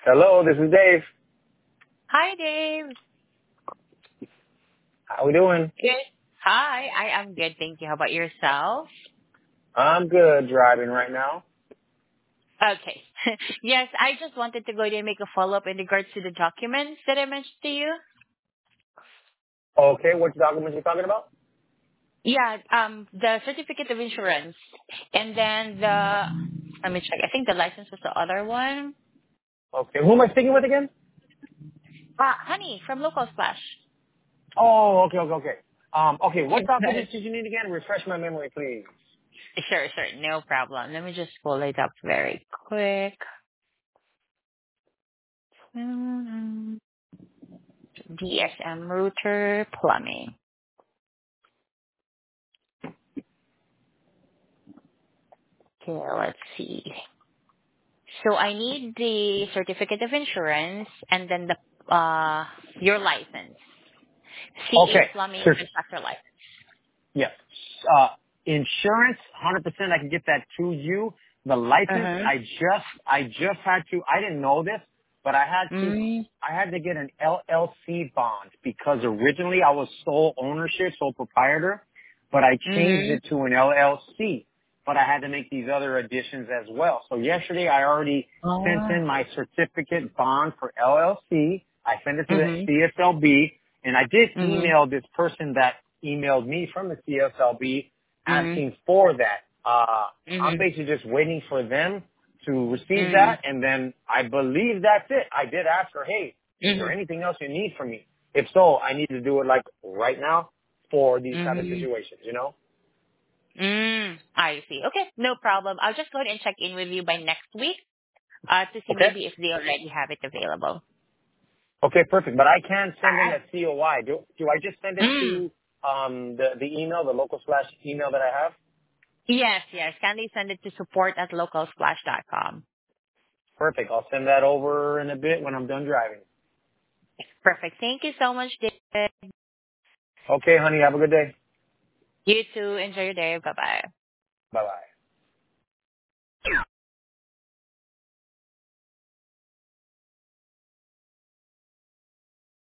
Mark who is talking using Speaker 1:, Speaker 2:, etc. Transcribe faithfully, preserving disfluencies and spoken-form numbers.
Speaker 1: Hello, this is Dave.
Speaker 2: Hi, Dave.
Speaker 1: How we doing?
Speaker 2: Good. Hi, I am good. Thank you. How about yourself?
Speaker 1: I'm good driving right now.
Speaker 2: Okay. Yes, I just wanted to go ahead and make a follow-up in regards to the documents that I mentioned to you.
Speaker 1: Okay, which documents you talking about?
Speaker 2: Yeah, um, the certificate of insurance, and then the, let me check. I think the license was the other one.
Speaker 1: Okay, who am I speaking with again?
Speaker 2: Ah, honey, from Local Splash.
Speaker 1: Oh, okay, okay, okay. Um, okay, what documents did you need again? Refresh my memory, please.
Speaker 2: Sure, sure. No problem. Let me just pull it up very quick. Mm, D S M router plumbing. Okay, let's see. So I need the certificate of insurance and then the uh your license. C A
Speaker 1: Okay,
Speaker 2: plumbing
Speaker 1: sure.
Speaker 2: contractor license.
Speaker 1: Yes. Uh, insurance, one hundred percent I can get that to you. The license,
Speaker 2: Uh-huh.
Speaker 1: I just, I just had to, I didn't know this, but I had to,
Speaker 2: Mm,
Speaker 1: I had to get an L L C bond because originally I was sole ownership, sole proprietor, but I changed
Speaker 2: mm,
Speaker 1: it to an L L C. But I had to make these other additions as well. So yesterday I already sent
Speaker 2: oh.
Speaker 1: in my certificate bond for L L C. I sent it to the
Speaker 2: Mhm.
Speaker 1: C S L B, and I did
Speaker 2: Mhm.
Speaker 1: email this person that emailed me from the C S L B
Speaker 2: Mhm.
Speaker 1: asking for that. Uh, I'm
Speaker 2: Mhm.
Speaker 1: basically just waiting for them to receive
Speaker 2: Mhm.
Speaker 1: that, and then I believe that's it. I did ask her, hey, is there
Speaker 2: Mhm.
Speaker 1: anything else you need from me? If so, I need to do it like right now for these type of
Speaker 2: Mhm.
Speaker 1: situations, you know?
Speaker 2: Mm. I see. Okay, no problem. I'll just go ahead and check in with you by next week uh to see
Speaker 1: Okay?
Speaker 2: maybe if they already have it available.
Speaker 1: Okay, perfect. But I can send in
Speaker 2: Alright.
Speaker 1: a C O I. Do, do I just send it
Speaker 2: Mm.
Speaker 1: to um, the, the email, the local slash email that I have?
Speaker 2: Yes, yes. Kindly send it to support at localsplash dot com.
Speaker 1: Perfect. I'll send that over in a bit when I'm done driving.
Speaker 2: Perfect. Thank you so much, David.
Speaker 1: Okay, honey. Have a good day.
Speaker 2: You too. Enjoy your day. Bye bye.
Speaker 1: Bye-bye.